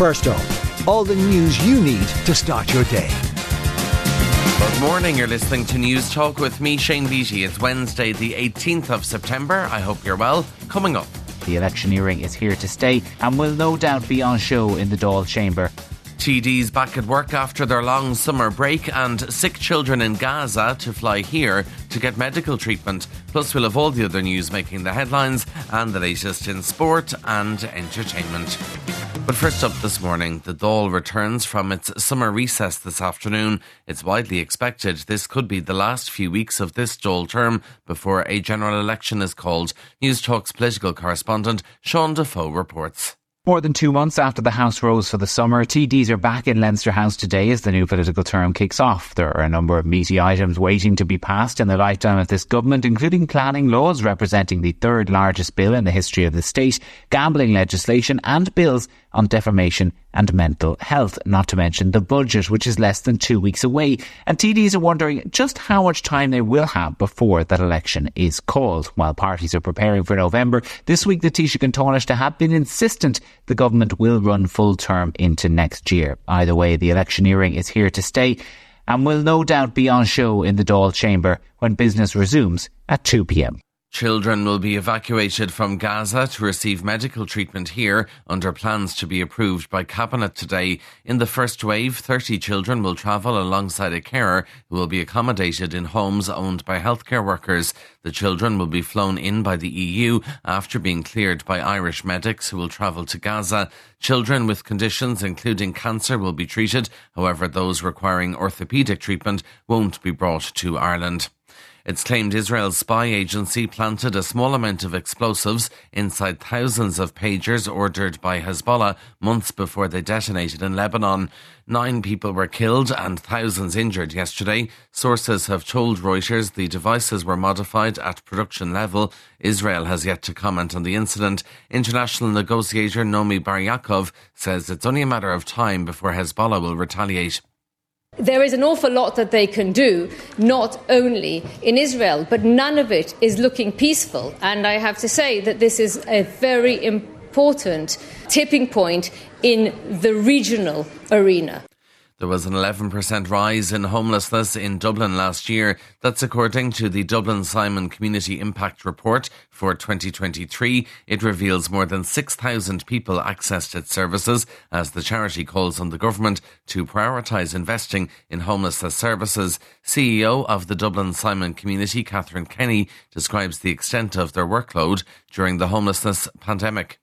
First up, all the news you need to start your day. Good morning, you're listening to News Talk with me, Shane Beattie. It's Wednesday the 18th of September. I hope you're well. Coming up, the electioneering is here to stay and will no doubt be on show in the Dáil Chamber. TDs back at work after their long summer break, and sick children in Gaza to fly here to get medical treatment. Plus we'll have all the other news making the headlines and the latest in sport and entertainment. But first up this morning, the Dáil returns from its summer recess this afternoon. It's widely expected this could be the last few weeks of this Dáil term before a general election is called. News Talk's political correspondent Sean Defoe reports. More than 2 months after the House rose for the summer, TDs are back in Leinster House today as the new political term kicks off. There are a number of meaty items waiting to be passed in the lifetime of this government, including planning laws representing the third largest bill in the history of the state, gambling legislation and bills on defamation and mental health, not to mention the budget, which is less than 2 weeks away. And TDs are wondering just how much time they will have before that election is called. While parties are preparing for November, this week the Taoiseach and Taoiseach have been insistent the government will run full term into next year. Either way, the electioneering is here to stay and will no doubt be on show in the Dáil Chamber when business resumes at 2 p.m. Children will be evacuated from Gaza to receive medical treatment here under plans to be approved by Cabinet today. In the first wave, 30 children will travel alongside a carer who will be accommodated in homes owned by healthcare workers. The children will be flown in by the EU after being cleared by Irish medics who will travel to Gaza. Children with conditions including cancer will be treated. However, those requiring orthopaedic treatment won't be brought to Ireland. It's claimed Israel's spy agency planted a small amount of explosives inside thousands of pagers ordered by Hezbollah months before they detonated in Lebanon. 9 people were killed and thousands injured yesterday. Sources have told Reuters the devices were modified at production level. Israel has yet to comment on the incident. International negotiator Nomi Bar Yaakov says it's only a matter of time before Hezbollah will retaliate. There is an awful lot that they can do, not only in Israel, but none of it is looking peaceful. And I have to say that this is a very important tipping point in the regional arena. There was an 11% rise in homelessness in Dublin last year. That's according to the Dublin Simon Community Impact Report for 2023. It reveals more than 6,000 people accessed its services as the charity calls on the government to prioritise investing in homelessness services. CEO of the Dublin Simon Community, Catherine Kenny, describes the extent of their workload during the homelessness pandemic.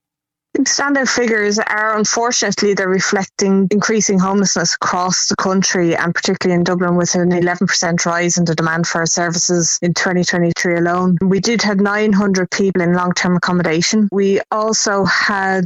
Standout figures are, unfortunately, they're reflecting increasing homelessness across the country and particularly in Dublin, with an 11% rise in the demand for our services in 2023 alone. We did have 900 people in long-term accommodation. We also had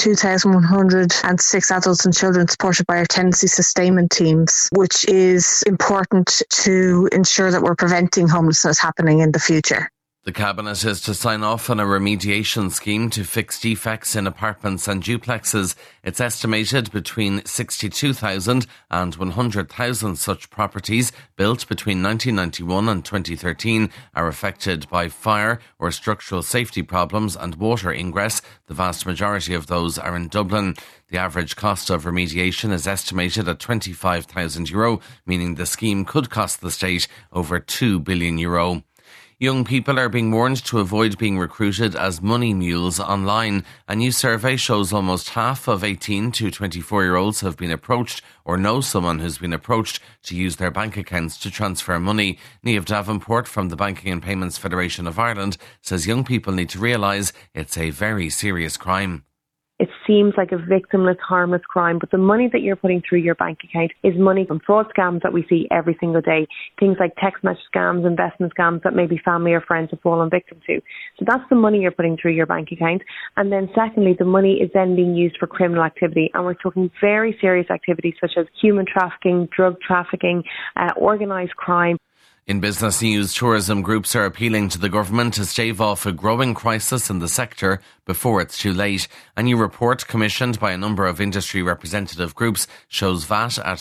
2,106 adults and children supported by our tenancy sustainment teams, which is important to ensure that we're preventing homelessness happening in the future. The Cabinet is to sign off on a remediation scheme to fix defects in apartments and duplexes. It's estimated between 62,000 and 100,000 such properties built between 1991 and 2013 are affected by fire or structural safety problems and water ingress. The vast majority of those are in Dublin. The average cost of remediation is estimated at €25,000, meaning the scheme could cost the state over €2 billion. Young people are being warned to avoid being recruited as money mules online. A new survey shows almost half of 18 to 24-year-olds have been approached or know someone who's been approached to use their bank accounts to transfer money. Niamh Davenport from the Banking and Payments Federation of Ireland says young people need to realise it's a very serious crime. It seems like a victimless, harmless crime, but the money that you're putting through your bank account is money from fraud scams that we see every single day. Things like text message scams, investment scams that maybe family or friends have fallen victim to. So that's the money you're putting through your bank account. And then secondly, the money is then being used for criminal activity. And we're talking very serious activities such as human trafficking, drug trafficking, organised crime. In business news, tourism groups are appealing to the government to stave off a growing crisis in the sector before it's too late. A new report commissioned by a number of industry representative groups shows VAT at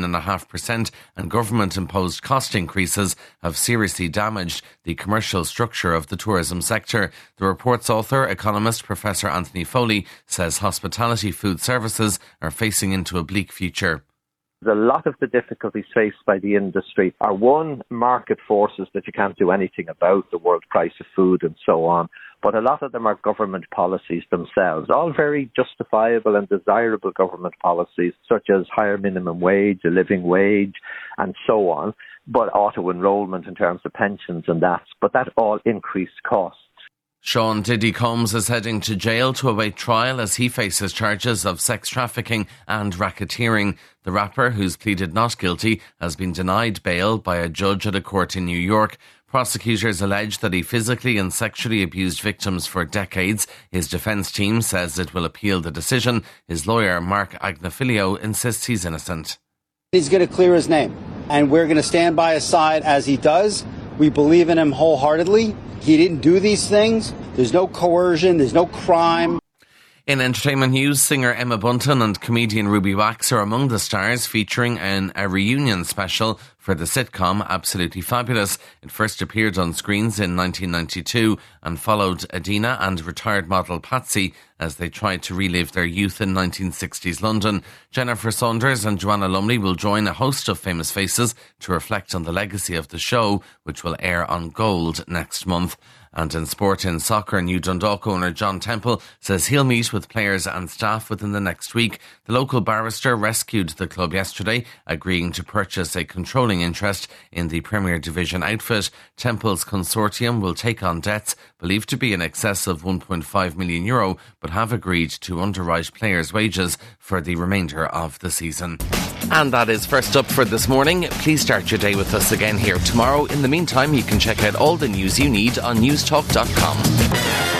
13.5% and government-imposed cost increases have seriously damaged the commercial structure of the tourism sector. The report's author, economist Professor Anthony Foley, says hospitality food services are facing into a bleak future. A lot of the difficulties faced by the industry are, one, market forces that you can't do anything about, the world price of food and so on. But a lot of them are government policies themselves, all very justifiable and desirable government policies, such as higher minimum wage, a living wage, and so on. But auto-enrolment in terms of pensions and that. But that all increased costs. Sean Diddy Combs is heading to jail to await trial as he faces charges of sex trafficking and racketeering. The rapper, who's pleaded not guilty, has been denied bail by a judge at a court in New York. Prosecutors allege that he physically and sexually abused victims for decades. His defence team says it will appeal the decision. His lawyer, Mark Agnifilio, insists he's innocent. He's going to clear his name, and we're going to stand by his side as he does. We believe in him wholeheartedly. He didn't do these things. There's no coercion. There's no crime. In entertainment news, singer Emma Bunton and comedian Ruby Wax are among the stars featuring in a reunion special for the sitcom Absolutely Fabulous. It first appeared on screens in 1992 and followed Adina and retired model Patsy as they tried to relive their youth in 1960s London. Jennifer Saunders and Joanna Lumley will join a host of famous faces to reflect on the legacy of the show, which will air on Gold next month. And in sport, in soccer, new Dundalk owner John Temple says he'll meet with players and staff within the next week. The local barrister rescued the club yesterday, agreeing to purchase a controlling interest in the Premier Division outfit. Temple's consortium will take on debts believed to be in excess of €1.5 million, but have agreed to underwrite players' wages for the remainder of the season. And that is First Up for this morning. Please start your day with us again here tomorrow. In the meantime, you can check out all the news you need on newstalk.com.